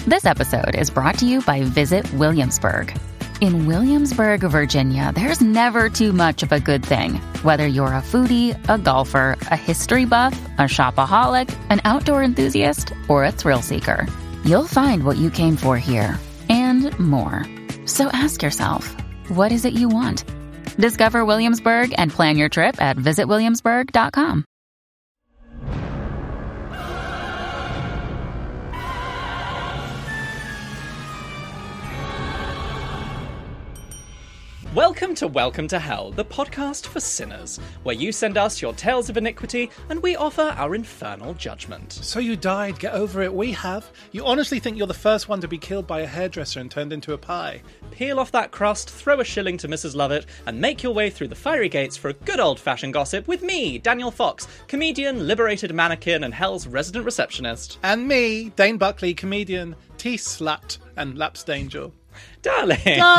This episode is brought to you by Visit Williamsburg. In Williamsburg, Virginia, there's never too much of a good thing. Whether you're a foodie, a golfer, a history buff, a shopaholic, an outdoor enthusiast, or a thrill seeker, you'll find what you came for here and more. So ask yourself, what is it you want? Discover Williamsburg and plan your trip at visitwilliamsburg.com. Welcome to Hell, the podcast for sinners, where you send us your tales of iniquity and we offer our infernal judgment. So you died, get over it, we have. You honestly think you're the first one to be killed by a hairdresser and turned into a pie? Peel off that crust, throw a shilling to Mrs. Lovett, and make your way through the fiery gates for a good old-fashioned gossip with me, Daniel Fox, comedian, liberated mannequin, and Hell's resident receptionist. And me, Dane Buckley, comedian, tea-slut, and lapsed angel. Darling!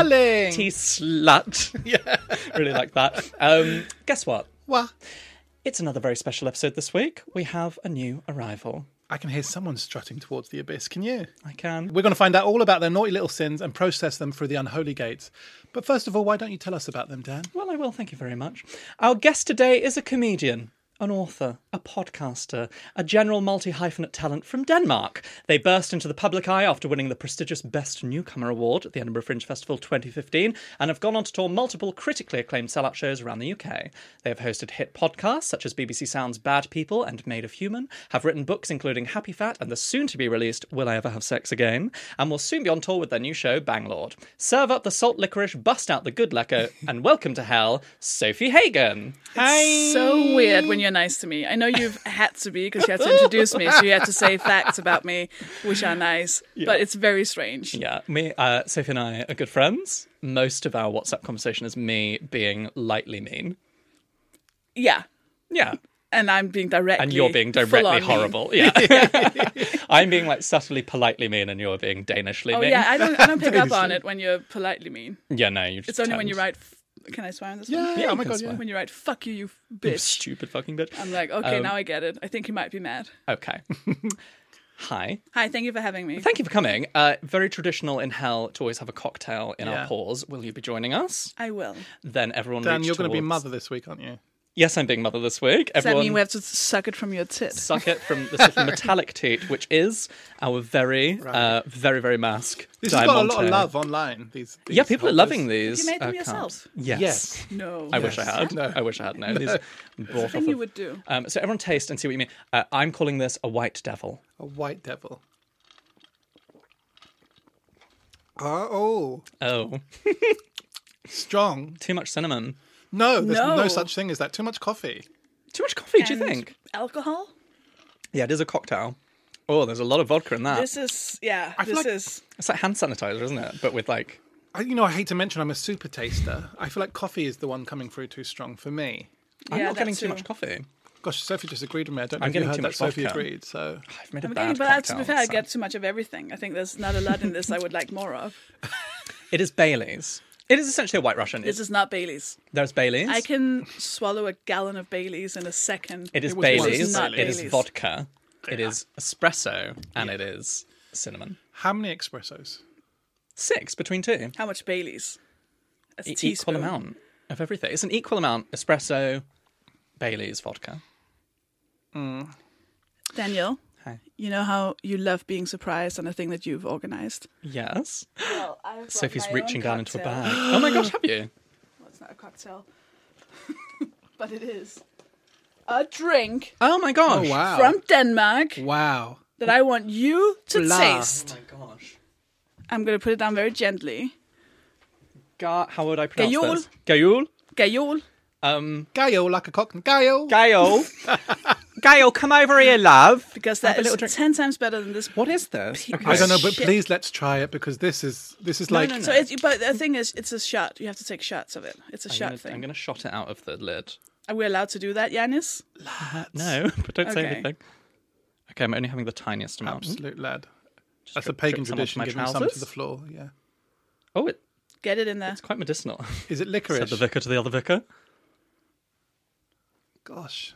Tea-slut. Yeah. Really like that. Guess what? What? It's another very special episode this week. We have a new arrival. I can hear someone strutting towards the abyss, can you? I can. We're going to find out all about their naughty little sins and process them through the unholy gates. But first of all, why don't you tell us about them, Dan? Well, I will, thank you very much. Our guest today is a comedian, an author, a podcaster, a general multi-hyphenate talent from Denmark. They burst into the public eye after winning the prestigious Best Newcomer Award at the Edinburgh Fringe Festival 2015 and have gone on to tour multiple critically acclaimed sellout shows around the UK. They have hosted hit podcasts such as BBC Sound's Bad People and Made of Human, have written books including Happy Fat and the soon-to-be-released Will I Ever Have Sex Again, and will soon be on tour with their new show, Banglord. Serve up the salt licorice, bust out the good lecker, and welcome to Hell, Sophie Hagen. It's so weird when you're nice to me. I know you've had to be because you had to introduce me, so you had to say facts about me, which are nice, but it's very strange. Yeah, Sophie and I are good friends. Most of our WhatsApp conversation is me being lightly mean. Yeah. Yeah. And I'm being directly And you're being directly horrible. Mean. Yeah. I'm being like subtly politely mean and you're being danishly mean. Yeah, I don't pick up on it when you're politely mean. Yeah, no, you just It's only when tend. you write... Can I swear on this Yeah, one? oh my you God, can yeah. When you write, fuck you, you You bitch. stupid fucking bitch. I'm like, okay, now I get it. I think he might be mad. Okay. Hi. Hi, thank you for having me. Thank you for coming. Very traditional in Hell to always have a cocktail in our pause. Will you be joining us? I will. Then everyone Dan, reach you're going to be towards- mother this week, aren't you? Yes, I'm being mother this week. Does that Everyone mean we have to suck it from your tit? suck it from the sort of metallic teat, which is our very, very, very mask. This has got a lot Diamante. of love online. These Yeah, people are holders. loving these. You made them cups. yourself? Yes. No. I wish I had. No. I wish I had. No, these bought off thing you of. would do. So everyone taste and see what you mean. I'm calling this a white devil. A white devil. Oh, Oh, strong. too much cinnamon. No, there's no No. such thing as that. Too much coffee. Too much coffee, do you And think? Alcohol? Yeah, it is a cocktail. Oh, there's a lot of vodka in that. This is, yeah, I feel this like- is... It's like hand sanitizer, isn't it? But with like... I hate to mention I'm a super taster. I feel like coffee is the one coming through too strong for me. I'm Yeah, not getting that too too. much coffee. Gosh, Sophie just agreed with me. I don't know I'm if you getting heard too that much Sophie vodka. agreed. So I've made a I'm bad getting, but cocktail. to be fair, I so- get too much of everything. I think there's not a lot in this I would like more of. It is Bailey's. It is essentially a White Russian. This is not Bailey's. There's Bailey's. I can swallow a gallon of Bailey's in a second. It is It was Bailey's. once not It is Bailey's. vodka. It is espresso. And it is cinnamon. how many espressos? 6 between two. How much Bailey's? A Equal teaspoon. amount of everything. It's an equal amount. Espresso, Bailey's, vodka. Daniel, Hi. you know how you love being surprised on a thing that you've organized? Yes. Well, I've Sophie's reaching down into a bag. Oh my gosh, have you? Well, it's not a cocktail. But it is. A drink Oh my gosh. Oh, wow. from Denmark Wow. that I want you to Blah. taste. Oh my gosh. I'm going to put it down very gently. How would I pronounce Gajol. this? Gajol? Gajol. Gaio like a cocktail. Gaio. Gail. Gail, come over here, love. Because Have that a little is drink. 10 times better than this. What is this? Okay. I don't know, but Shit. please let's try it because this is like no, no. So, but the thing is, it's a shot. You have to take shots of it. It's a shot thing. I'm going to shot it out of the lid. Are we allowed to do that, Yanis? No, but don't say Okay. anything. Okay, I'm only having the tiniest amount. absolute lad. Just That's a drip- pagan drip some onto tradition, my giving some to trousers. the floor. Yeah. Oh, Get it in there. it's quite medicinal. Is it Said licorice? the vicar to the other vicar. Gosh.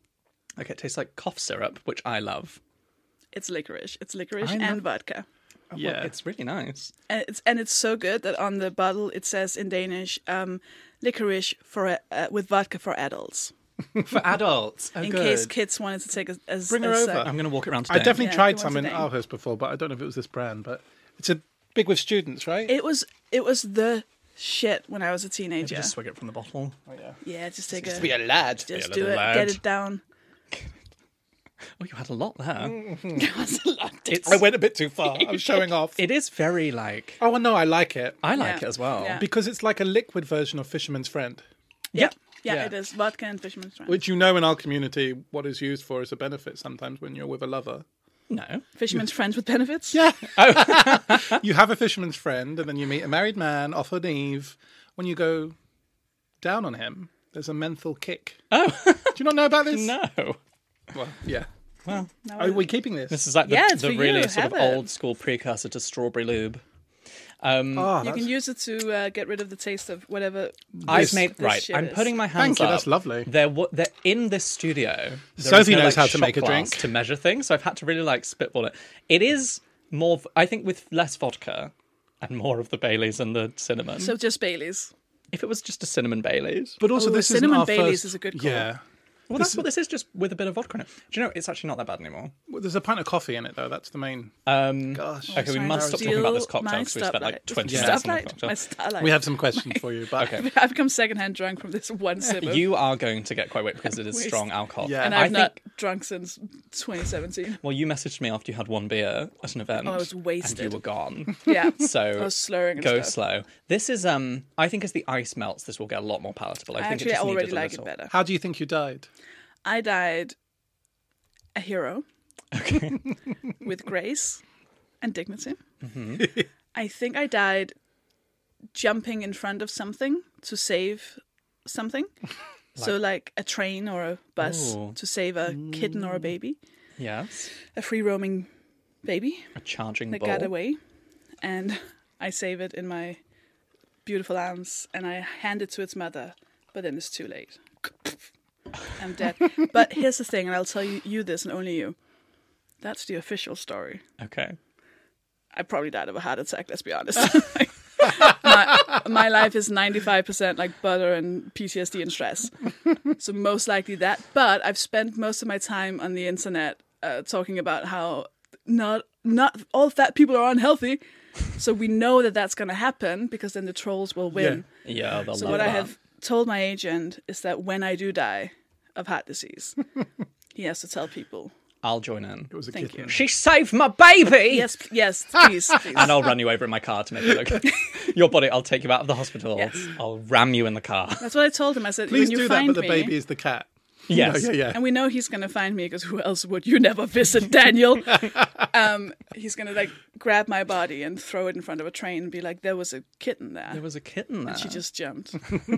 Okay, it tastes like cough syrup, which I love. It's licorice. It's licorice I love- and vodka. Yeah. Well, it's really nice. And it's so good that on the bottle it says in Danish, licorice with vodka for adults. For adults. Oh, In good. case kids wanted to take a Bring her over. I'm going to walk it around I today. definitely Yeah, tried if you some in want today. Aarhus before, but I don't know if it was this brand. But it's a big with students, right? It was the shit when I was a teenager. Just swig it from the bottle. Yeah, just take Just be a lad. just a do little it, lad. get it down. Oh, you had a lot there. I went a bit too far. I was showing off. It is very like... Oh, well, no, I like it. I like Yeah. it as well. Yeah. Because it's like a liquid version of Fisherman's Friend. Yeah. Yeah. Yeah, it is vodka and Fisherman's Friend. Which you know in our community, what is used for is a benefit sometimes when you're with a lover. No. Fisherman's Friends with benefits. Yeah. You have a fisherman's friend, and then you meet a married man off an eve. When you go down on him, there's a menthol kick. Oh. Do you not know about this? No. Well, yeah. Well, Are we keeping this? this is like the, Yeah, it's the for you. really sort of Have it. old school precursor to strawberry lube. Oh, You that's- can use it to get rid of the taste of whatever. I've made... this Right, shit I'm is. putting my hands Thank you, up. that's lovely. They're in this studio. there Sophie is no, knows how to shot make a glass drink. to measure things, so I've had to really like spitball it. It is more, I think, with less vodka and more of the Baileys and the cinnamon. So just Bailey's. If it was just a cinnamon Baileys, But also, Oh, this isn't cinnamon our Baileys first... is a good call. Yeah. well, that's what this is, just with a bit of vodka in it. Do you know it's actually not that bad anymore? Well, there's a pint of coffee in it, though. That's the main... Okay, Gosh. we Trying must to stop talking about this steal cocktail my because we spent like stoplight. 20 minutes on the Stoplight? cocktail. My starlight. We have some questions for you, but... Okay. I've become secondhand drunk from this one sip. You are going to get quite wet because it is Waste. strong alcohol. Yeah. and I I've not think. drunk since 2017. Well, you messaged me after you had one beer at an event. I was And wasted. you were gone. Yeah. So I was slurring and go stuff. slow. This is I think as the ice melts, this will get a lot more palatable. I think Actually, it I just already needed a like it little. better. How do you think you died? I died a hero Okay. with grace and dignity. Mm-hmm. I think I died jumping in front of something to save something. So like a train or a bus Ooh. to save a kitten or a baby, Yes. a free roaming baby A charging that ball. got away, and I save it in my beautiful arms and I hand it to its mother, but then it's too late. I'm dead. But here's the thing, and I'll tell you this and only you. That's the official story. Okay. I probably died of a heart attack, let's be honest. my life is 95% like butter and PTSD and stress. So most likely that. But I've spent most of my time on the internet talking about how not all fat people are unhealthy. So we know that that's going to happen because then the trolls will win. Yeah, they'll So love what that. I have told my agent is that when I do die of heart disease, he has to tell people. I'll join in. It was a Thank kitten. you. She saved my baby! Yes, please. And I'll run you over in my car to make it look... Your body, I'll take you out of the hospital. Yes. I'll ram you in the car. That's what I told him. I said, Please when you do that, find but the me, baby is the cat. Yes. No, yeah. and we know he's going to find me because who else would you never visit, Daniel? He's going to like grab my body and throw it in front of a train and be like, there was a kitten there. There was a kitten there. She just jumped.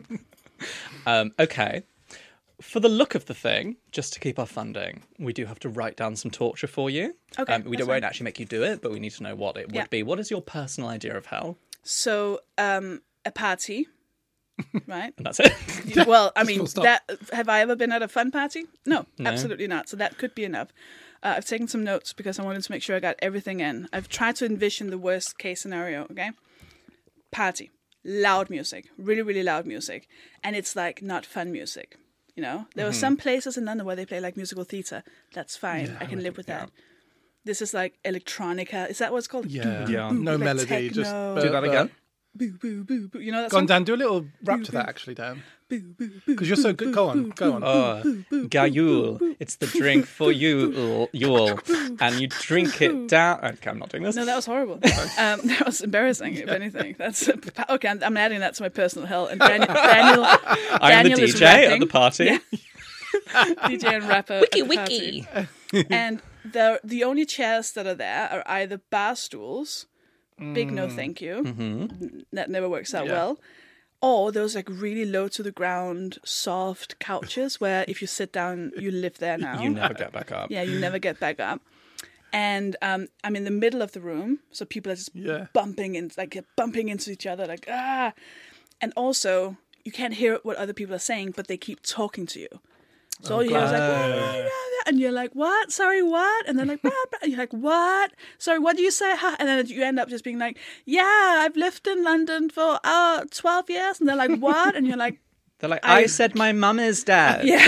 Okay. For the look of the thing, just to keep our funding, we do have to write down some torture for you. Okay, We that's won't fine. actually make you do it, but we need to know what it would Yeah. be. What is your personal idea of hell? So, a party, right? And that's it. Well, I mean, full stop. that have I ever been at a fun party? No, absolutely not. So that could be enough. I've taken some notes because I wanted to make sure I got everything in. I've tried to envision the worst case scenario, okay? Party. Loud music. Really, really loud music. And it's like not fun music. You know? There are some places in London where they play like musical theatre. That's fine. I can live with that. This is like electronica. Is that what it's called? Yeah. Yeah. No Like melody. Just techno. Do that again. Boo, boo, boo, boo. You know that Go on, song? Dan. Do a little rap to that, actually, Dan. Boo, boo, boo. Because you're so good. Go on. Go on. Gayul. It's the drink for you, Yule. And you drink it down. Okay, I'm not doing this. No, that was horrible. That was embarrassing, if anything. That's okay. I'm adding that to my personal hell. And Daniel I'm the Daniel is DJ at rapping. the party. Yeah. DJ and rapper. Wiki, at the party. wiki. And the only chairs that are there are either bar stools, big no thank you, that never works out well, or those like really low to the ground, soft couches where if you sit down, you live there now. You never get back up. Yeah, you never get back up. And I'm in the middle of the room, so people are just Yeah. bumping into each other, like ah. And also, you can't hear what other people are saying, but they keep talking to you. So all you hear is like, "Oh, yeah, yeah." and you're like, what? Sorry, what? And they're like, blah, blah. And you're like, what? Sorry, what do you say? Huh? And then you end up just being like, yeah, I've lived in London for 12 years. And they're like, what? And you're like, They're like, I said my mum is dead. yeah.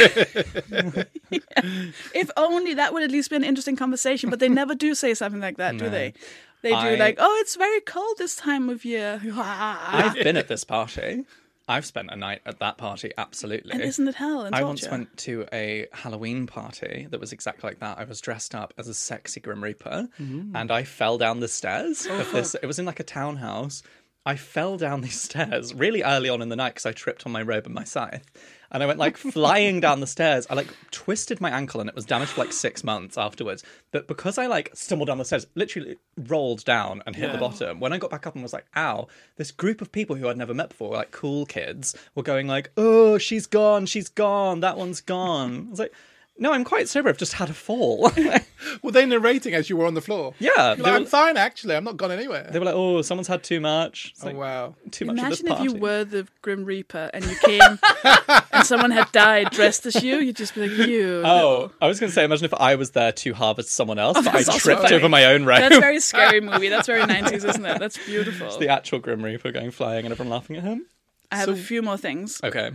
If only that would at least be an interesting conversation, but they never do say something like that, do they? They do like, oh, it's very cold this time of year. I've been at this party. I've spent a night at that party, absolutely. And isn't it hell and torture? I once went to a Halloween party that was exactly like that. I was dressed up as a sexy Grim Reaper, and I fell down the stairs of this. It was in like a townhouse. I fell down these stairs really early on in the night because I tripped on my robe and my scythe. And I went like flying down the stairs. I like twisted my ankle and it was damaged for like 6 months afterwards. But because I like stumbled down the stairs, literally rolled down and hit the bottom. When I got back up and was like, ow, this group of people who I'd never met before, like cool kids, were going like, oh, she's gone, that one's gone. I was like, no, I'm quite sober. I've just had a fall. Were they narrating as you were on the floor? Yeah. You're like, I'm fine, actually. I'm not gone anywhere. They were like, oh, someone's had too much. It's Oh, like, wow. Too much of this Imagine if party. you were the Grim Reaper and you came and someone had died dressed as you. You'd just be like, you. Oh, I was going to say, imagine if I was there to harvest someone else, but I that's also tripped funny. over my own robe. That's a very scary movie. That's very 90s, isn't it? That's beautiful. The actual Grim Reaper going flying and everyone laughing at him. I have a few more things. Okay.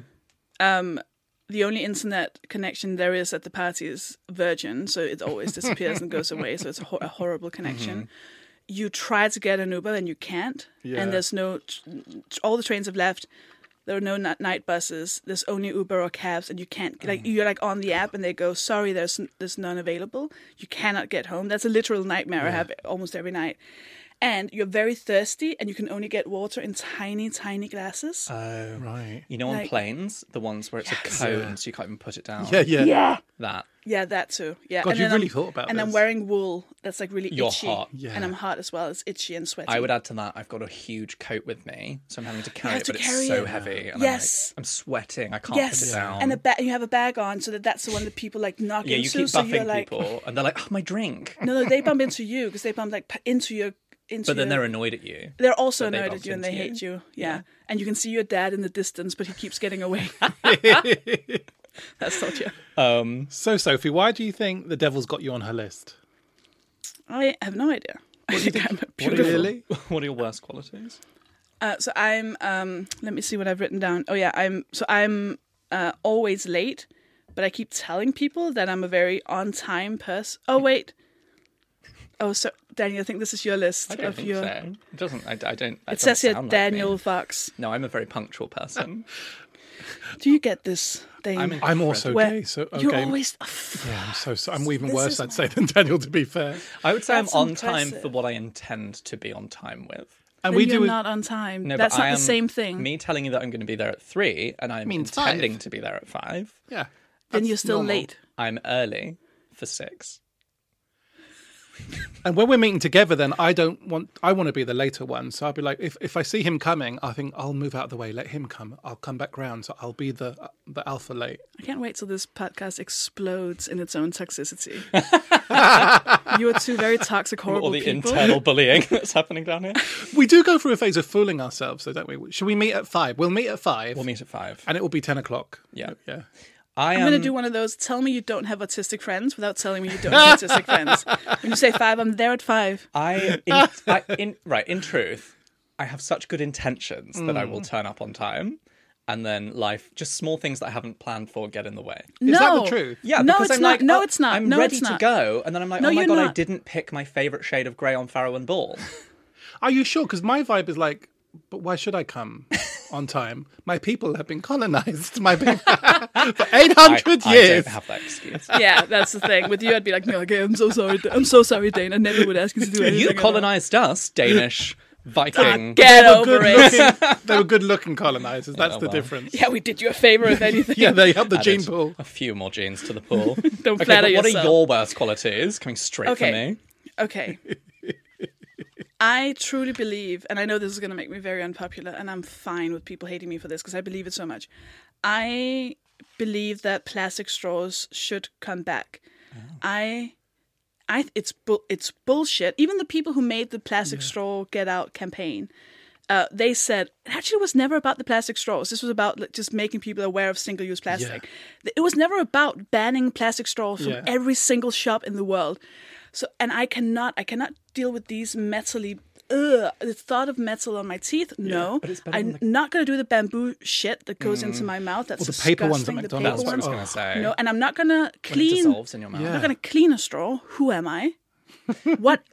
The only internet connection there is at the party is Virgin, so it always disappears and goes away, so it's a horrible connection. You try to get an Uber and you can't, Yeah. and there's no... all the trains have left. There are no night buses. There's only Uber or cabs, and you can't... like you're like on the app, and they go, sorry, there's none available. You cannot get home. That's a literal nightmare I have almost every night. And you're very thirsty, and you can only get water in tiny, tiny glasses. Oh. Right. You know on Like- planes, the ones where it's a cone, so you can't even put it down? Yeah. That. Yeah, that too. Yeah. God, and you then really I'm- thought about And I'm this. wearing wool that's like really You're itchy. hot. Yeah. And I'm hot as well. It's itchy and sweaty. I would add to that, I've got a huge coat with me, so I'm having to carry have it, to but carry it's so it. heavy. And Yes. I'm sweating. I can't Yes. put it down. And you have a bag on so that's the one that people like knock yeah, you into. keep so you're buffing like, people, and they're like, oh, my drink. no, they bump into you because they bump like into your. But then they're annoyed at you. They're also that they annoyed bumped at you and they into hate you. Yeah. And you can see your dad in the distance, but he keeps getting away. That's torture. So, Sophie, why do you think the devil's got you on her list? I have no idea. I think I'm beautiful. Really? What are your worst qualities? So I'm. Let me see what I've written down. Oh yeah, I'm always late, but I keep telling people that I'm a very on time person. Oh wait. Oh, so Daniel, I think this is your list I don't of think your. so. It doesn't. I don't. It says here Daniel Fox. No, I'm a very punctual person. Do you get this, Dane? I'm also Where- gay, so okay. You're always. Yeah, I'm so sorry. I'm even This worse, is- I'd say, than Daniel, to be fair. I would say That's I'm on time impressive. for what I intend to be on time with. And Then we you're do. not on time. No, That's but not I the am- same thing. Me telling you that I'm going to be there at 3 and I'm Means intending 5. to be there at 5. Yeah. Then that's you're still normal. late. I'm early for 6. And when we're meeting together, then I want to be the later one. So I'll be like, if I see him coming, I think I'll move out of the way, let him come. I'll come back round, so I'll be the alpha late. I can't wait till this podcast explodes in its own toxicity. You are two very toxic, horrible All the people. internal bullying that's happening down here. We do go through a phase of fooling ourselves, though, don't we? Should we meet at 5? We'll meet at 5, We'll meet at 5. and it will be 10 o'clock. Yeah. Yeah. I I'm am going to do one of those, tell me you don't have autistic friends without telling me you don't have autistic friends. When you say 5, I'm there at 5. in truth, I have such good intentions that I will turn up on time. And then just small things that I haven't planned for get in the way. Is that the truth? Yeah, no, because it's I'm not. like, No, oh, it's not. I'm No, ready it's to not. go. And then I'm like, No, oh my you're God, I not. didn't pick my favourite shade of grey on Farrow and Ball. Are you sure? Because my vibe is like, but why should I come on time? My people have been colonized. My people for 800 I years. don't have that excuse. Yeah, that's the thing. With you, I'd be like, no, okay, I'm so sorry, Dane. I never would ask you to do anything. You at all." colonised us, Danish Viking. Get They were over it. good-looking- They were good-looking colonizers. That's the well. difference. Yeah, we did you a favor, if anything. Yeah, they helped the Added gene pool. a few more genes to the pool. Don't Okay, flatter but what yourself. are your worst qualities coming straight Okay. from me? Okay. I truly believe, and I know this is going to make me very unpopular, and I'm fine with people hating me for this because I believe it so much. I believe that plastic straws should come back. It's bullshit. Even the people who made the plastic straw get out campaign, they said it actually was never about the plastic straws. This was about just making people aware of single-use plastic. It was never about banning plastic straws from every single shop in the world. So, and I cannot deal with these metally. The thought of metal on my teeth. No, I'm not going to do the bamboo shit that goes into my mouth. That's the paper ones at disgusting. McDonald's. That's what I was going to say. No, and I'm not going to When it clean. dissolves in your mouth. Yeah. I'm not going to clean a straw. Who am I? What?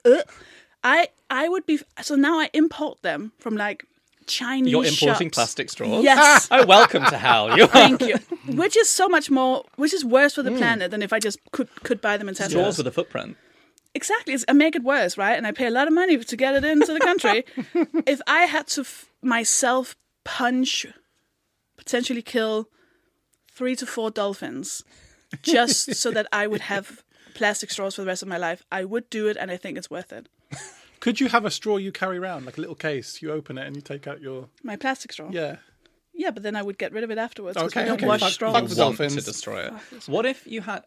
I would be. So now I import them from like Chinese. You're importing shops. plastic straws? Yes. Oh, welcome to hell. You are. Thank you. Which is so much more. Which is worse for the planet than if I just could buy them in Tesco. Straws with a footprint. Exactly. I make it worse, right? And I pay a lot of money to get it into the country. If I had to myself punch, potentially kill 3 to 4 dolphins just so that I would have plastic straws for the rest of my life, I would do it, and I think it's worth it. Could you have a straw you carry around, like a little case? You open it and you take out your... My plastic straw? Yeah. Yeah, but then I would get rid of it afterwards because Okay, we don't okay. wash Fuck straws. the Want dolphins. to destroy it. What if you had...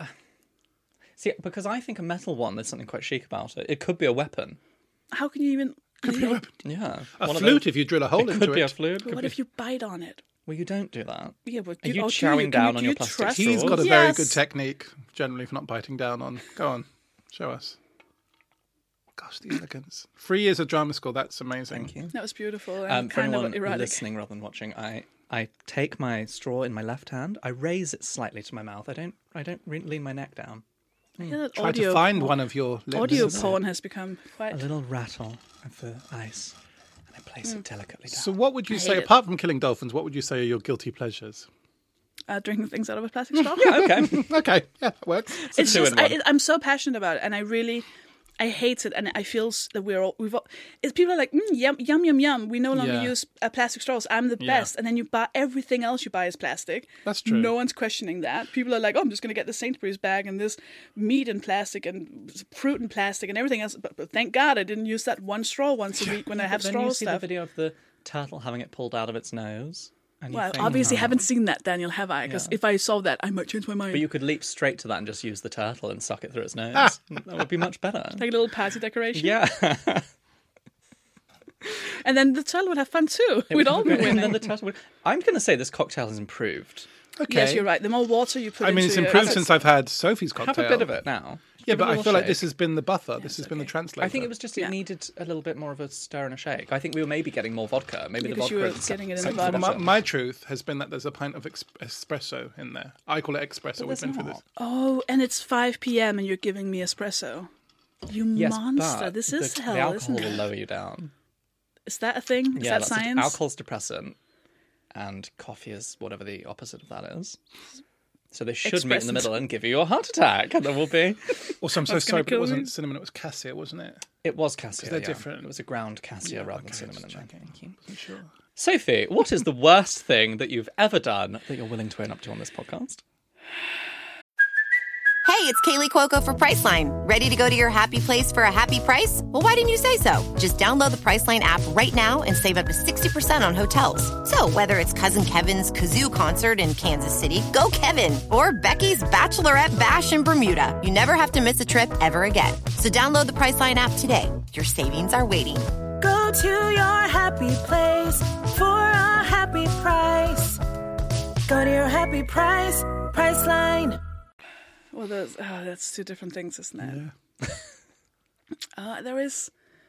See, because I think a metal one, there's something quite chic about it. It could be a weapon. How can you even... Could be a weapon. Yeah. A One of flute those- if you drill a hole It into could be a it. flute. What if you bite on it? Well, you don't do that. Yeah, but Are you do chowing Can down do on your you plastic trust- straws? He's got a very Yes. good technique, generally, for not biting down on. Go on, show us. Gosh, the elegance. 3 years of drama school, that's amazing. Thank you. That was beautiful and For kind anyone of erotic. listening rather than watching, I take my straw in my left hand. I raise it slightly to my mouth. I don't lean my neck down. Yeah, that Try audio to find porn- one of your lips. Audio porn has become A quite... little rattle of the ice, and I place it delicately down. So what would you I say, hate it. apart from killing dolphins, what would you say are your guilty pleasures? Drinking things out of a plastic straw. Okay. Okay, yeah, that works. It's two just in one. I'm so passionate about it, and I hate it, and I feel that people are like yum yum yum yum. We no longer Yeah. use plastic straws. I'm the best, and then you buy everything else you buy is plastic. That's true. No one's questioning that. People are like, oh, I'm just going to get the Sainsbury's bag and this meat in plastic and fruit in plastic and everything else. But thank God I didn't use that one straw once a week when I have Then straw you see the stuff. video of the turtle having it pulled out of its nose. And you Well, think, obviously "Oh." haven't seen that, Daniel, have I? Because if I saw that, I might change my mind. But you could leap straight to that and just use the turtle and suck it through its nose. That would be much better. Like a little party decoration. Yeah. And then the turtle would have fun too. We'd all be And winning. then the turtle would... I'm going to say this cocktail has improved. Okay. Yes, you're right. The more water you put I mean, into it's your- improved since I've had Sophie's cocktail. Have a bit of it now. Yeah, Give but it a I little feel like shake. this has been the buffer. This has been the translator. I think it was just it needed a little bit more of a stir and a shake. I think we were maybe getting more vodka. Maybe Because the you vodka were had getting it in sucked the vodka. bottom. My truth has been that there's a pint of espresso in there. I call it espresso. We've there's been through not. this. Oh, and it's 5 p.m. and you're giving me espresso. You Yes, monster. but This is the hell, alcohol isn't will it? lower you down. Is that a thing? Is that that's science? alcohol's depressant, and coffee is whatever the opposite of that is. So they should meet in the Expressant. middle and give you your heart attack, and there will be. Also, I'm so That's gonna sorry, but it kill wasn't me. cinnamon. It was cassia, wasn't it? It was cassia. they're yeah. different. It was a ground cassia rather than okay, cinnamon. just in there. checking. Thank you. I'm sure. Sophie, what is the worst thing that you've ever done that you're willing to own up to on this podcast? Hey, it's Kaylee Cuoco for Priceline. Ready to go to your happy place for a happy price? Well, why didn't you say so? Just download the Priceline app right now and save up to 60% on hotels. So whether it's Cousin Kevin's Kazoo concert in Kansas City, go Kevin, or Becky's Bachelorette Bash in Bermuda, you never have to miss a trip ever again. So download the Priceline app today. Your savings are waiting. Go to your happy place for a happy price. Go to your happy price, Priceline. Well, that's two different things, isn't it? Yeah. There is...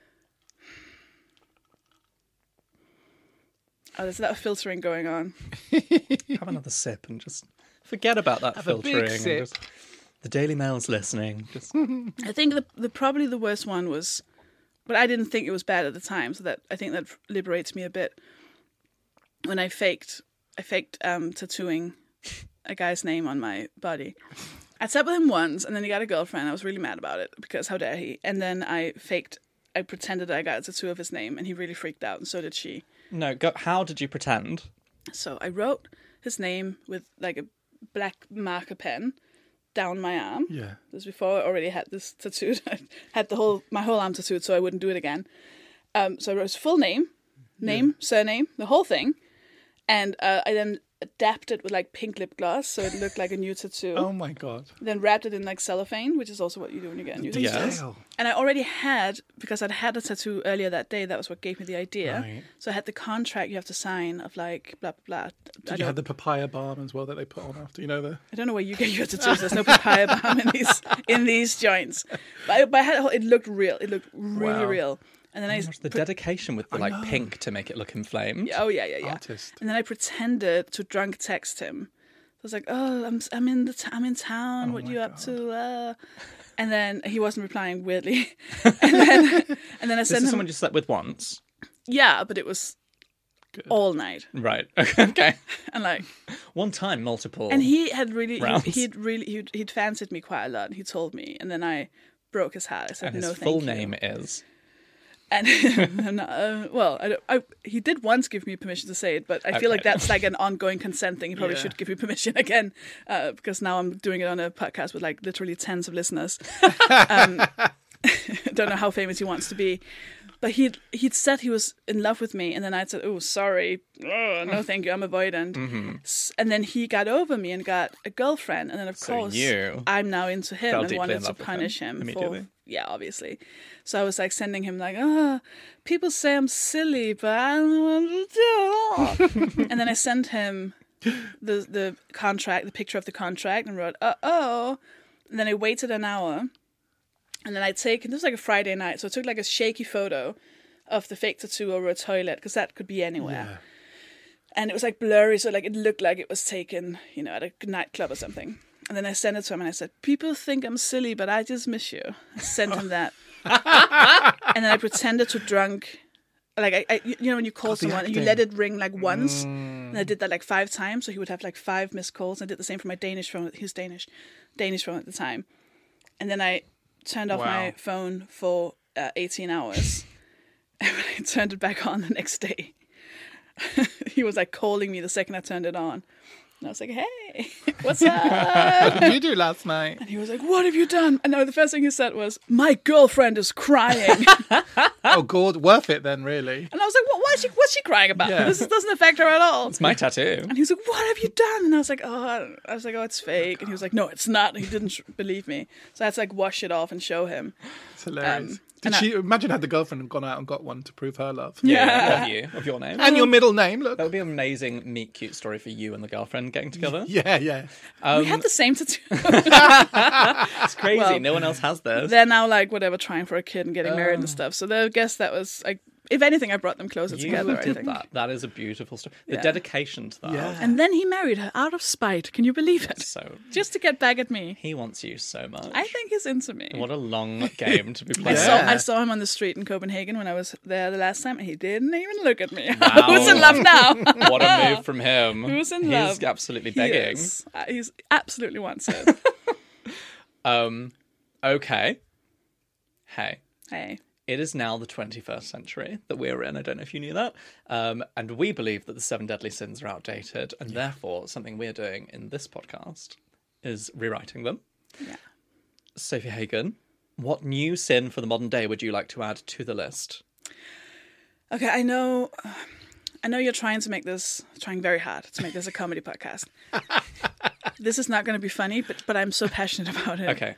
Oh, there's a lot of filtering going on. Have another sip and just forget about that Have a big filtering. sip. And just, the Daily Mail's listening. Just I think the probably the worst one was... But I didn't think it was bad at the time, so that I think that liberates me a bit. When I faked tattooing a guy's name on my body. I slept with him once, and then he got a girlfriend. I was really mad about it, because how dare he? And then I pretended that I got a tattoo of his name, and he really freaked out, and so did she. no. How did you pretend? So I wrote his name with like a black marker pen down my arm. Yeah. This was before I already had this tattooed. I had my whole arm tattooed, so I wouldn't do it again. So I wrote his full name, surname, the whole thing, and I then dapped it with like pink lip gloss so it looked like a new tattoo. Oh my god. Then wrapped it in like cellophane, which is also what you do when you get a new tattoo. Detail. And I already had, because I'd had a tattoo earlier that day, that was what gave me the idea. Right. So I had the contract you have to sign of like blah, blah, blah. Did you have the papaya balm as well that they put on after? You know I don't know where you get your tattoos. There's no papaya balm in these joints. But I had it looked real. It looked really Wow. real. And then I The dedication with the like pink to make it look inflamed. Oh yeah. Artist. And then I pretended to drunk text him. I was like, "Oh, I'm in town. What you up to?" And then he wasn't replying weirdly. and then I This sent is him. someone you slept with once. Yeah, but it was all night Right. Okay. and like. One time, multiple. And he had really, rounds. he'd fancied me quite a lot. And he told me, and then I broke his heart. I said, And his "No, full thank you." name is. And he did once give me permission to say it, but I feel like Okay. that's like an ongoing consent thing. He probably should give me permission again, because now I'm doing it on a podcast with like literally tens of listeners. Don't know how famous he wants to be, but he'd said he was in love with me, and then I said, "Oh, sorry, no, thank you, I'm avoidant." And then he got over me and got a girlfriend, and then of course I'm now into him fell and deeply wanted in to love with him punish him for immediately. obviously. So I was like sending him like, people say I'm silly, but I don't know what to do. And then I sent him the contract, the picture of the contract, and wrote, and then I waited an hour. And then this was like a Friday night, so I took like a shaky photo of the fake tattoo over a toilet, because that could be anywhere. Yeah. And it was like blurry, so like it looked like it was taken, at a nightclub or something. And then I sent it to him and I said, "People think I'm silly, but I just miss you." I sent him that. And then I pretended to drunk. Like, I when you call someone and you let it ring like once, and I did that like 5 times, so he would have like 5 missed calls. And I did the same for my Danish phone. He was Danish phone at the time. And then I turned off my phone for 18 hours. And when I turned it back on the next day, he was like calling me the second I turned it on. And I was like, "Hey, what's up?" What did you do last night? And he was like, "What have you done?" And no, the first thing he said was, "My girlfriend is crying." Oh, God, worth it then, really. And I was like, what's she crying about? Yeah. This doesn't affect her at all. It's my tattoo. And he was like, "What have you done?" And I was like, "Oh, it's fake." And he was like, "No, it's not." And he didn't believe me. So I had to like wash it off and show him. It's hilarious. Did and she imagine had the girlfriend gone out and got one to prove her love? Yeah. Of your name. And your middle name, look. That would be an amazing meet cute story for you and the girlfriend getting together. Yeah. We have the same tattoo. It's crazy. Well, no one else has this. They're now like whatever, trying for a kid and getting married and stuff. So I guess that was like, if anything, I brought them closer You together. I did think. that. That is a beautiful story. The Yeah. dedication to that. Yeah. And then he married her out of spite. Can you believe it? So Just to get back at me. he wants you so much. I think he's into me. What a long game to be I playing. Yeah. saw him on the street in Copenhagen when I was there the last time, and he didn't even look at me. Wow. Who's in love now? What a move from him. Who's in He's love? absolutely He begging. is. He's absolutely wants it. Okay. Hey. Hey. It is now the 21st century that we're in. I don't know if you knew that. And we believe that the 7 deadly sins are outdated. And therefore, something we're doing in this podcast is rewriting them. Yeah. Sophie Hagen, what new sin for the modern day would you like to add to the list? Okay, I know you're trying very hard to make this a comedy podcast. This is not going to be funny, but I'm so passionate about it. Okay.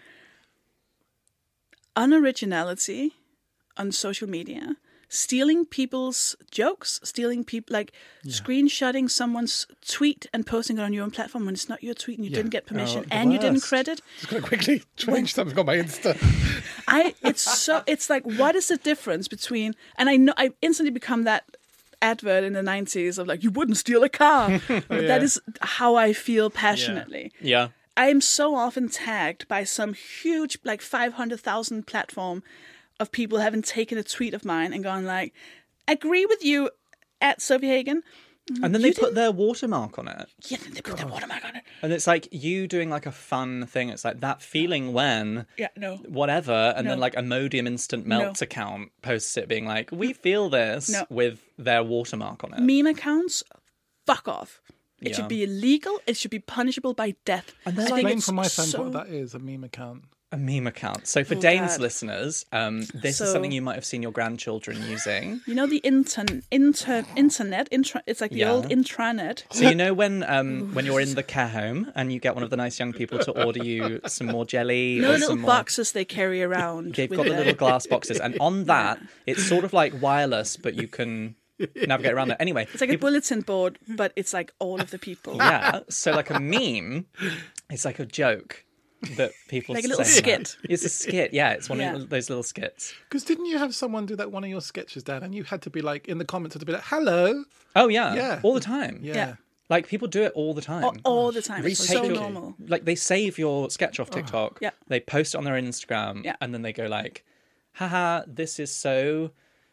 Unoriginality on social media, stealing people's jokes, screenshotting someone's tweet and posting it on your own platform when it's not your tweet and you didn't get permission and you didn't credit. Just going to quickly change something on my Insta. It's like, what is the difference between, and I know I instantly become that advert in the 90s of like, you wouldn't steal a car. But that is how I feel passionately. Yeah. I am so often tagged by some huge, like 500,000 platform of people having taken a tweet of mine and gone like, "Agree with you at Sophie Hagen." And then they put their watermark on it. Yeah, then they put their watermark on it. And it's like you doing like a fun thing. It's like that feeling when Yeah, no. whatever. And then No. like Imodium Instant Melts account posts it being like, we feel this No. with their watermark on it. Meme accounts, fuck off. It Yeah. should be illegal. It should be punishable by death. And then I think Explain it's for my friends so- what that is, a meme account. A meme account. So for Oh, Dane's God. listeners, this is So- something you might have seen your grandchildren using. You know the internet? It's like the Yeah. old intranet. So you know when you're in the care home and you get one of the nice young people to order you some more jelly You know or the little some more... boxes they carry around. They've with got the the- little glass boxes, and on that, it's sort of like wireless, but you can navigate around it. Anyway, It's like a bulletin board, but it's like all of the people. yeah. So like a meme, it's like a joke that people Like a little say. skit. It's a skit. Yeah, it's one Yeah. of those little skits. Because didn't you have someone do that one of your sketches, Dan? And you had to be like in the comments, had to be like, "Hello." Oh yeah, Yeah. all the time. Yeah. Like people do it all the time. All the time. It's Retake so your- normal. Like they save your sketch off TikTok. Yeah. They post it on their Instagram. Yeah. And then they go like, haha, this is so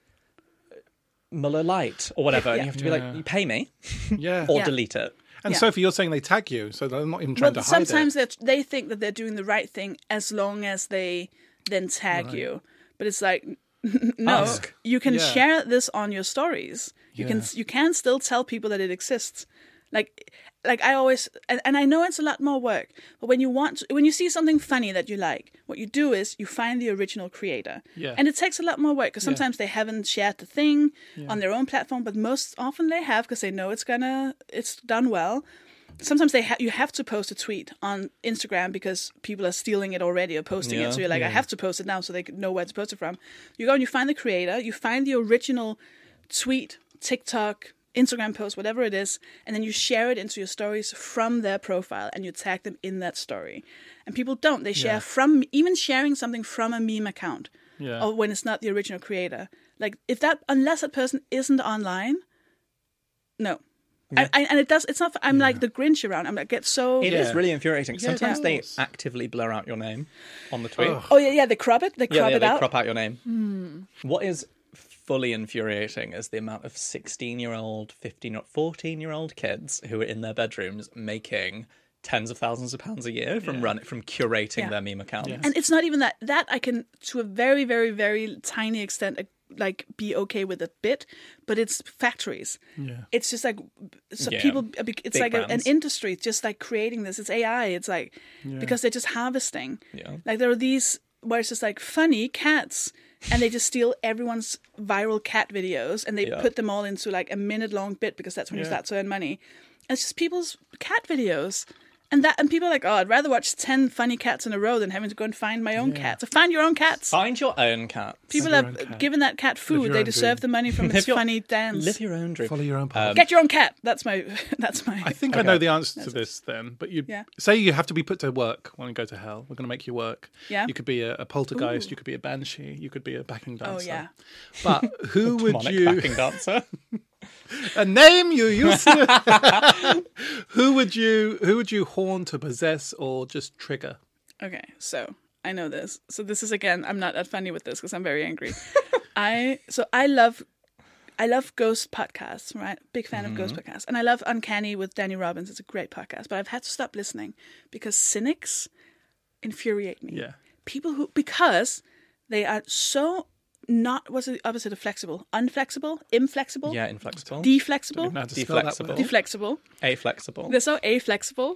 Muller light or whatever. And you have to be like, you pay me Yeah. or Yeah. delete it. And Yeah. Sophie, you're saying they tag you, so they're not even trying Well, to hide sometimes it. they think that they're doing the right thing as long as they then tag you. But it's like, no, Ask. you can Yeah. share this on your stories. You can still tell people that it exists. Like I always, and I know it's a lot more work, but when you see something funny that you like, what you do is you find the original creator. Yeah. And it takes a lot more work because sometimes they haven't shared the thing on their own platform, but most often they have because they know it's done well. Sometimes you have to post a tweet on Instagram because people are stealing it already or posting Yeah. it. So you're like, I have to post it now so they know where to post it from. You go and you find the creator, you find the original tweet, TikTok, Instagram post, whatever it is, and then you share it into your stories from their profile and you tag them in that story. And people don't. They share from, even sharing something from a meme account Yeah. or when it's not the original creator. Like unless that person isn't online, no. And it does. It's not. I'm like the Grinch around. I get so. It is really infuriating. Yeah, it Sometimes they is. actively blur out your name on the tweet. Oh yeah. They crop it. They crop Yeah, it they out. crop out your name. What is fully infuriating is the amount of 16-year-old, 15 or 14-year-old kids who are in their bedrooms making tens of thousands of pounds a year from curating Yeah. their meme account. And it's not even that. That I can, to a very, very, very tiny extent, like be okay with a bit, but it's factories. Yeah. It's just like Yeah. people. It's Big like an brands. industry just like creating this. It's AI. It's like because they're just harvesting. Yeah. Like there are these where it's just like funny cats, and they just steal everyone's viral cat videos and they put them all into like a minute-long bit because that's when you start to earn money. And it's just people's cat videos. And people are like, oh, I'd rather watch 10 funny cats in a row than having to go and find my own cat. So find your own cats. Find your own cat. People your have own cat. given that cat food. your They own deserve dream. the money from its funny dance. Live your own dream. Follow your own path. Get your own cat. That's my. I think I know the answer to this then, but you Yeah. say you have to be put to work when you go to hell. We're going to make you work. Yeah. You could be a poltergeist, you could be a banshee, you could be a backing Oh dancer. yeah. But who would Demonic you backing dancer. a name you used to who would you haunt or possess or just trigger? Okay, so I know this. So this is again. I'm not that funny with this because I'm very angry. I love ghost podcasts, right? Big fan of ghost podcasts. And I love Uncanny with Danny Robbins. It's a great podcast. But I've had to stop listening because cynics infuriate me. Yeah. People because they are so not, what's the opposite of flexible? Unflexible? Inflexible? Yeah, inflexible. Deflexible? Know how to spell that Deflexible. word. Deflexible. Aflexible. They're so aflexible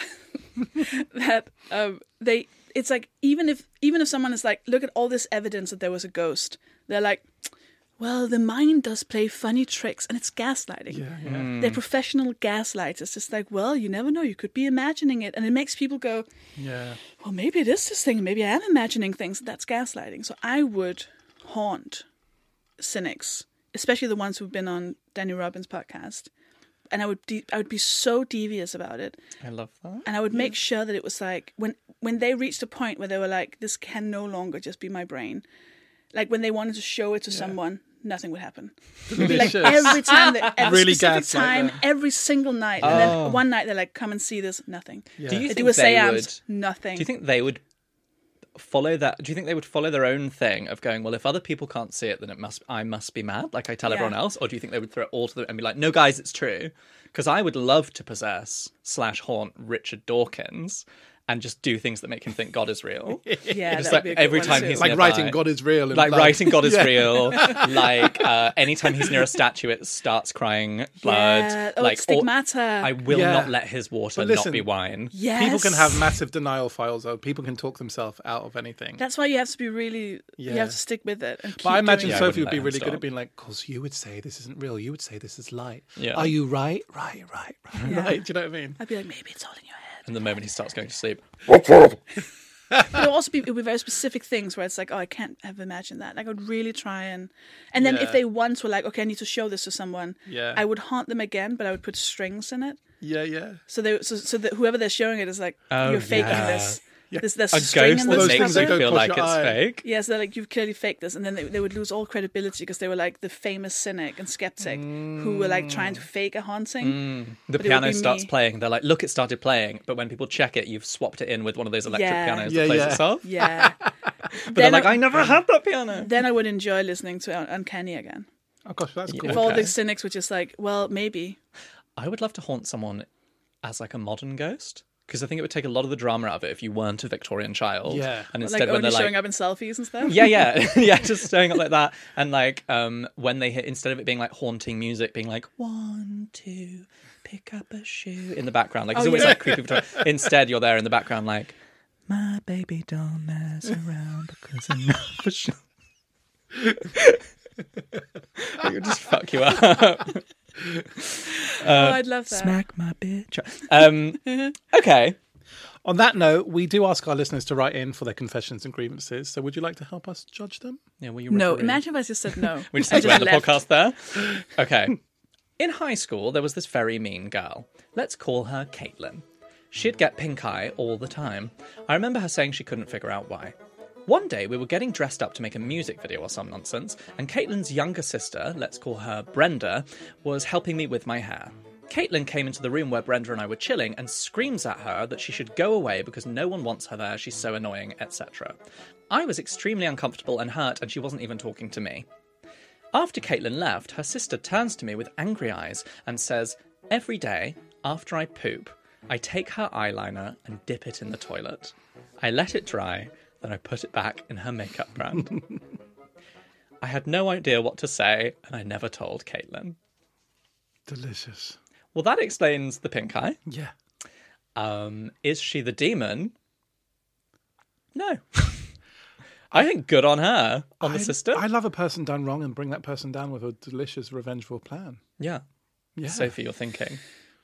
that it's like even if someone is like, look at all this evidence that there was a ghost, they're like, well, the mind does play funny tricks, and it's gaslighting. They're professional gaslighters. It's just like, well, you never know, you could be imagining it, and it makes people go, Yeah. well, maybe it is this thing, maybe I am imagining things. That's gaslighting. So I would haunt cynics, especially the ones who've been on Danny Robbins' podcast, and I would be so devious about it. I love that. And I would make sure that it was like when they reached a point where they were like, this can no longer just be my brain. Like when they wanted to show it to someone, nothing would happen. It would be like every time, at a Really specific gaslight time, them. every single night. And then one night they're like, come and see this, nothing. Do you They think do a they seance, would? nothing. Do you think they would follow that? Do you think they would follow their own thing of going, well, if other people can't see it, then I must be mad, like I tell everyone else? Or do you think they would throw it all to them and be like, no, guys, it's true? Because I would love to possess / haunt Richard Dawkins and just do things that make him think God is real. Yeah, Just that'd like be a good every one time too. he's Like nearby. writing God is real. Like writing God is Yeah. real. Like anytime he's near a statue, it starts crying blood. Yeah. Oh, like it's stigmata. I will Yeah. not let his water But not listen, be wine. Yes. People can have massive denial files, though. People can talk themselves out of anything. That's why you have to be really. You Yeah. have to stick with it. And keep But I imagine doing Yeah, I it. Sophie wouldn't would be let him really good stop. at being like, because you would say this isn't real. You would say this is light. Yeah. Are you right? Right. Yeah. Right. Do you know what I mean? I'd be like, maybe it's all in your head. And the moment he starts going to sleep, But it'll also be very specific things where it's like, oh, I can't have imagined that. Like, I would really try and then Yeah. if they once were like, okay, I need to show this to someone, Yeah. I would haunt them again, but I would put strings in it. Yeah. So that whoever they're showing it is like, Oh, you're faking yeah. this. Yeah. There's a string ghost in that those this things makes that you go cover. feel across like your it's eye. fake. Yeah, so they're like, you've clearly faked this. And then they would lose all credibility because they were like the famous cynic and skeptic who were like trying to fake a haunting. The But it would piano be starts me. playing. They're like, look, it started playing. But when people check it, you've swapped it in with one of those electric Yeah. pianos Yeah, that plays yeah. itself. Yeah. But they're like, I never had that piano. Then I would enjoy listening to Uncanny again. Oh gosh, that's cool. If all Okay. the cynics were just like, well, maybe. I would love to haunt someone as like a modern ghost. Because I think it would take a lot of the drama out of it if you weren't a Victorian child. Yeah. And Like instead when only they're showing like, up in selfies and stuff. yeah, yeah, just showing up like that, and like when they hit, instead of it being like haunting music, being like 1, 2, pick up a shoe in the background, like it's always like creepy. Instead, you're there in the background, like my baby don't mess around because I know for sure. It would just fuck you up. Oh, I'd love that. Smack my bitch. Okay. On that note, we do ask our listeners to write in for their confessions and grievances. So would you like to help us judge them? Yeah, well, you No, referee. imagine if I just said no. We just I need to end the left. podcast there. Okay. In high school, there was this very mean girl. Let's call her Caitlin. She'd get pink eye all the time. I remember her saying she couldn't figure out why. One day, we were getting dressed up to make a music video or some nonsense, and Caitlin's younger sister, let's call her Brenda, was helping me with my hair. Caitlin came into the room where Brenda and I were chilling and screams at her that she should go away because no one wants her there, she's so annoying, etc. I was extremely uncomfortable and hurt, and she wasn't even talking to me. After Caitlin left, her sister turns to me with angry eyes and says, every day, after I poop, I take her eyeliner and dip it in the toilet. I let it dry, then I put it back in her makeup brand. I had no idea what to say, and I never told Caitlin. Delicious. Well, that explains the pink eye. Yeah. Is she the demon? No. I think good on her, on the sister. I love a person done wrong and bring that person down with a delicious, revengeful plan. Yeah. Yeah. Sophie, you're thinking.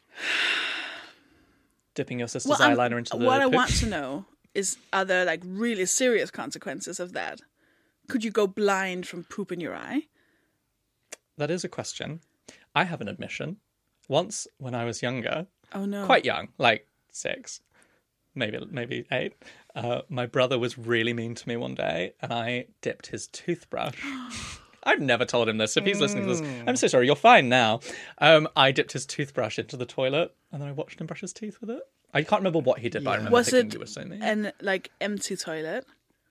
Dipping your sister's Well, eyeliner into the what I poop. want to know is, are there like really serious consequences of that? Could you go blind from poop in your eye? That is a question. I have an admission. Once, when I was younger, Oh no. quite young, like 6, maybe 8, my brother was really mean to me one day, and I dipped his toothbrush. I've never told him this. If he's listening to this, I'm so sorry. You're fine now. I dipped his toothbrush into the toilet, and then I watched him brush his teeth with it. I can't remember what he did, but I remember Was thinking it he was so mean. an like empty toilet?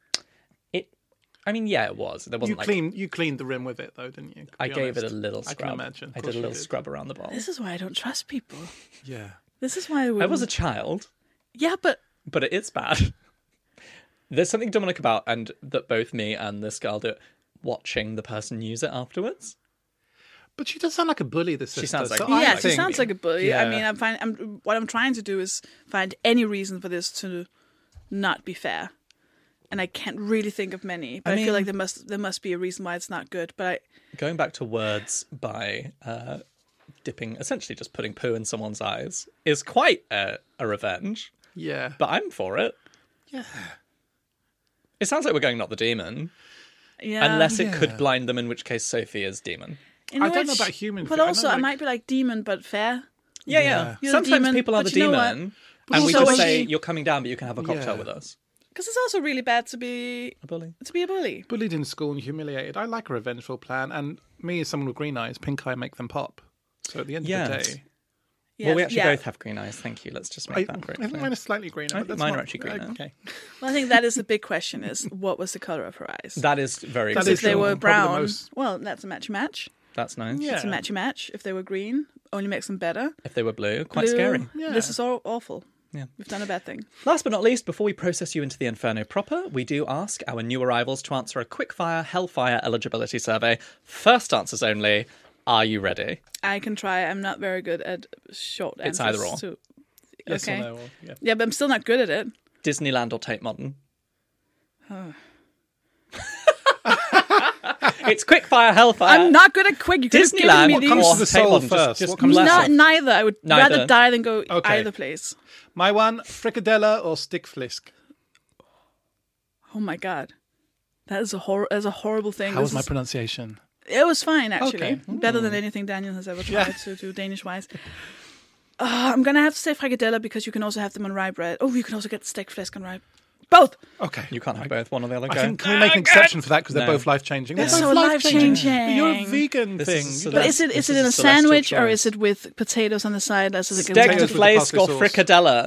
I mean, yeah, it was. There wasn't You cleaned the rim with it, though, didn't you? To I be gave it honest. a little I scrub. can imagine. Of I course did a you little scrub around the bowl. This is why I don't trust people. Yeah. This is why I was a child, Yeah, but but it is bad. There's something demonic about, and that both me and this girl do, watching the person use it afterwards. But she does sound like a bully, this sister. sounds like- so Yeah, I yeah, she think- sounds like a bully. I Yeah. mean, what I'm trying to do is find any reason for this to not be fair, and I can't really think of many. But I feel like there must be a reason why it's not good. But Going back to words by dipping, essentially just putting poo in someone's eyes, is quite a revenge. Yeah. But I'm for it. Yeah. It sounds like we're going not the demon, yeah, unless it could Yeah. blind them, in which case Sophie is demon. In I don't which- know about human. But I know, also, I like- might be like demon, but fair. Yeah, Yeah. You're the Sometimes demon, people are but the you know what? demon, But and we also just when say, she- you're coming down, but you can have a cocktail Yeah. with us. Because it's also really bad to be A bully. a bully. bullied in school and humiliated. I like a revengeful plan, and me as someone with green eyes, pink eye make them pop. So at the end of the Yes. day, Yeah, Well, we actually yeah. both have green eyes. Thank you. Let's just make I that very think clear. mine is slightly greener. I but think that's mine are not- actually greener. Okay. Well, I think that is the big question: is what was the color of her eyes? That is very That good. is If they true. were Probably the brown, most- well, that's a match. That's nice. Yeah. It's a match. If they were green, only makes them better. If they were blue, quite Blue, scary. Yeah. This is all awful. Yeah. We've done a bad thing. Last but not least, before we process you into the Inferno proper, we do ask our new arrivals to answer a quickfire Hellfire eligibility survey. First answers only. Are you ready? I can try. I'm not very good at short It's answers. either or. To... Yes okay. or no? Or, yeah. Yeah, but I'm still not good at it. Disneyland or Tate Modern? It's quickfire Hellfire. I'm not good at quick. You could have given Disneyland. me What these. comes to the Tate soul Modern, first? just What comes to the bless soul? Neither. I would Neither. rather die than go Okay. either place. My one, fricadella or stick flisk? Oh my god, that is a horrible thing. How This was my is- pronunciation? It was fine, actually. Okay. Better than anything Daniel has ever tried to do Danish-wise. I'm going to have to say frikadelle because you can also have them on rye bread. Oh, you can also get steak flesk on rye. Both! Okay. You can't have both, one or the other. I Go. think, can we make an exception for that because they're No. both life-changing? They're both so life-changing. But you're a vegan This thing. is You a don't- But is it This in is a a celestial sandwich or choice. is it with potatoes on the side? As Steak Potatoes de with the flesk parsley or sauce. fricadella?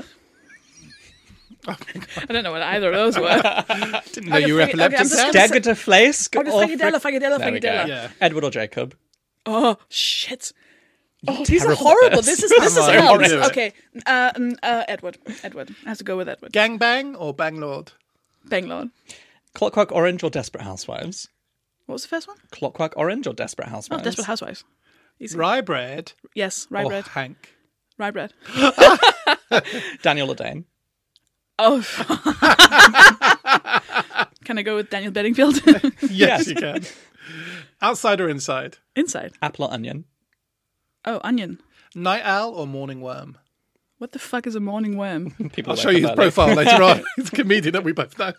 I don't know what either of those were. didn't know you were Okay, I'm epileptic. just gonna Steak say- de flesk Oh, it's or frikadella. There we go. Yeah. Edward or Jacob? Oh, shit. Oh, You're these are terrible at horrible. this. This is Come on, hell. you can do it. Okay. Edward. I have to go with Edward. Gangbang or Banglord? Bangalore. Clockwork Orange or Desperate Housewives? What was the first one? Clockwork Orange or Desperate Oh, Housewives? Desperate Housewives. Easy. Rye bread Yes, rye or bread. Hank? Rye bread. Daniel or Dane? Oh. Can I go with Daniel Bedingfield? Yes, you can. Outside or inside? Inside. Apple or onion? Oh, onion. Night owl or morning worm? What the fuck is a morning worm? People I'll wake show you his up early. profile later on. He's a comedian that we both know.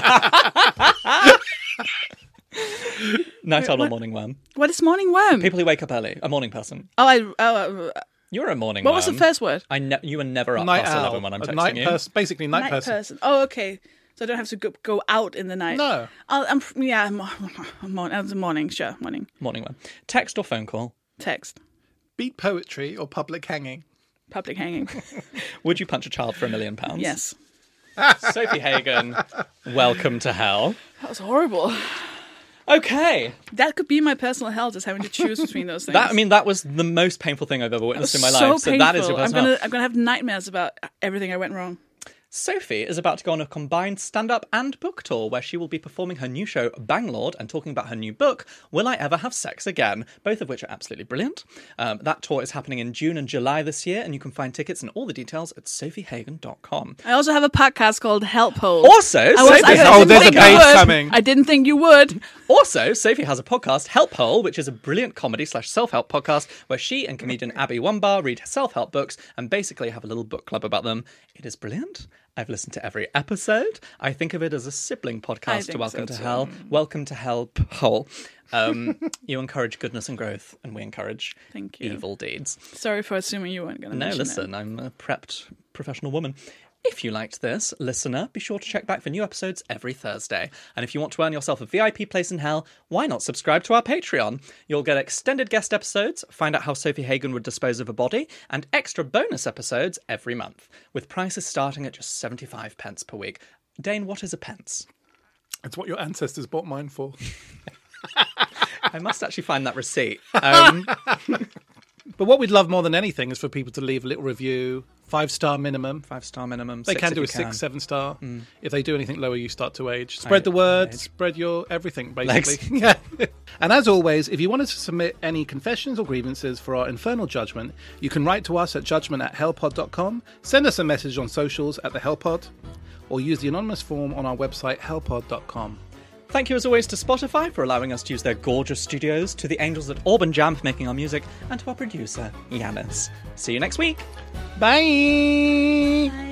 Night owl or what? morning worm? What is morning worm? People who wake up early. A morning person. You're a morning What worm. was the first word? You were never up Night past owl. 11 when I'm A texting night you. person, basically night person. person. Oh, okay. So I don't have to go out in the night. No. I'm morning. Sure, morning. Morning worm. Text or phone call? Text. Beat poetry or public hanging? Public hanging. Would you punch a child for £1 million? Yes. Sophie Hagen, welcome to hell. That was horrible. Okay. That could be my personal hell, just having to choose between those things. That was the most painful thing I've ever witnessed in my so life. So that is your painful. personal hell. I'm gonna have nightmares about everything I went wrong. Sophie is about to go on a combined stand-up and book tour where she will be performing her new show, Banglord, and talking about her new book, Will I Ever Have Sex Again? Both of which are absolutely brilliant. That tour is happening in June and July this year, and you can find tickets and all the details at sophiehagen.com. I also have a podcast called Help Hole. Also, I Sophie, didn't there's a think you page would. coming. I didn't think you would. also, Sophie has a podcast, Help Hole, which is a brilliant comedy/self-help podcast where she and comedian Abby Wumbar read self-help books and basically have a little book club about them. It is brilliant. I've listened to every episode. I think of it as a sibling podcast to think Welcome so to too. Hell. Welcome to Help Hole. You encourage goodness and growth, and we encourage Thank you. evil deeds. Sorry for assuming you weren't going to No, mention listen, I'm a prepped professional woman. If you liked this, listener, be sure to check back for new episodes every Thursday. And if you want to earn yourself a VIP place in hell, why not subscribe to our Patreon? You'll get extended guest episodes, find out how Sophie Hagen would dispose of a body, and extra bonus episodes every month, with prices starting at just 75 pence per week. Dane, what is a pence? It's what your ancestors bought mine for. I must actually find that receipt. But what we'd love more than anything is for people to leave a little review, 5-star minimum. 5-star minimum. They 6 can if do a you 6, 7-star. If they do anything lower, you start to age. Spread the I word, age. spread your everything, basically. Yeah. And as always, if you wanted to submit any confessions or grievances for our infernal judgment, you can write to us at judgment@hellpod.com, send us a message on socials at the Hellpod, or use the anonymous form on our website, hellpod.com. Thank you as always to Spotify for allowing us to use their gorgeous studios, to the angels at Auburn Jam for making our music, and to our producer, Yanis. See you next week. Bye!